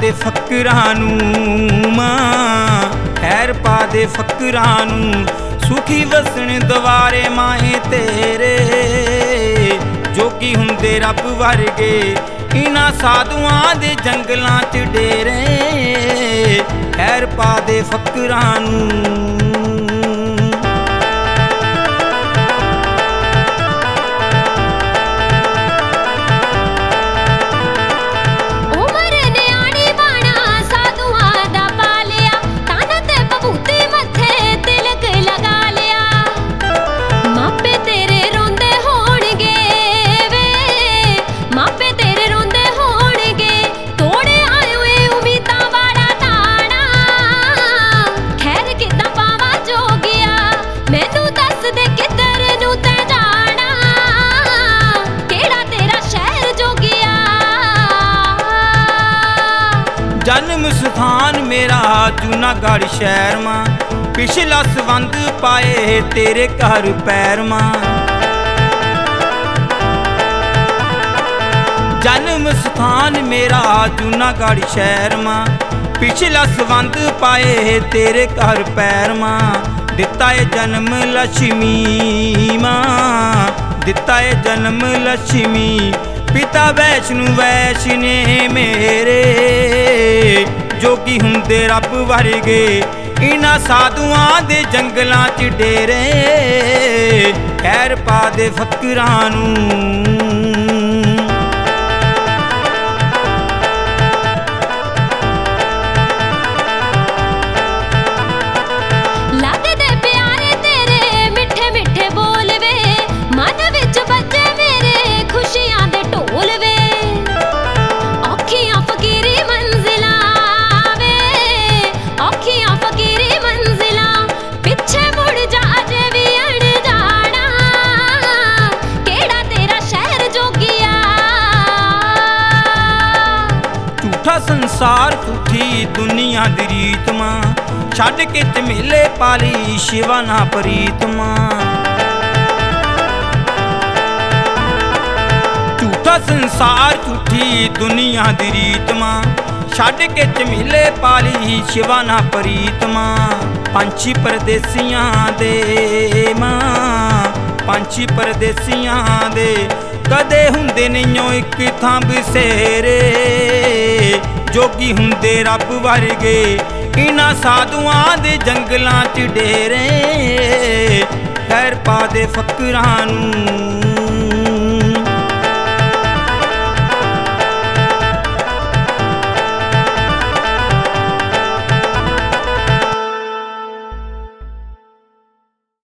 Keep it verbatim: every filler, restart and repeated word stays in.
ਦੇ ਫਕਰਾਂ ਨੂੰ ਮਾਂ, ਖੈਰ ਪਾ ਦੇ ਫਕਰਾਂ ਨੂੰ। ਸੁਖੀ ਵਸਣ ਦੁਆਰੇ ਮਾਹੇ ਤੇਰੇ, ਜੋਗੀ ਹੁੰਦੇ ਰੱਬ ਵਰਗੇ ਇਨ੍ਹਾਂ ਸਾਧੂਆਂ ਦੇ ਜੰਗਲਾਂ 'ਚ ਡੇਰੇ। ਖੈਰ ਪਾ ਦੇ ਫਕਰਾਂ ਨੂੰ। जन्म स्थान मेरा जूनागढ़ शहर मां, पिछला संबंध पाए तेरे घर पैर मां। जन्म स्थान मेरा जूनागढ़ शहर मां, पिछला संबंध पाए तेरे घर पैर मां। दिता है जन्म लक्ष्मी मां, दिता है जन्म लक्ष्मी। पिता वैष्णु वैष्णे मेरे, जोगी हुंदे रब वरगे इन्हां साधुआं दे जंगलां च डेरे। खैर पा दे फकरां नूं। संसार झूठी दुनिया दी रीत मां, छड्ड के झमेले पाली शिवा ना प्रीत मां। झूठा संसार झूठी दुनिया दी रीत मां, छड्ड के झमेले पाली शिवा ना प्रीत मां। पंछी परदेसियां दे मां, पंछी परदेसियां दे कदे हुंदे नहीं इक थां बसेरे। जोगी हुंदे रब वरगे इन्हां साधुआं दे जंगलां च डेरे। खैर पा दे फकरां नूं।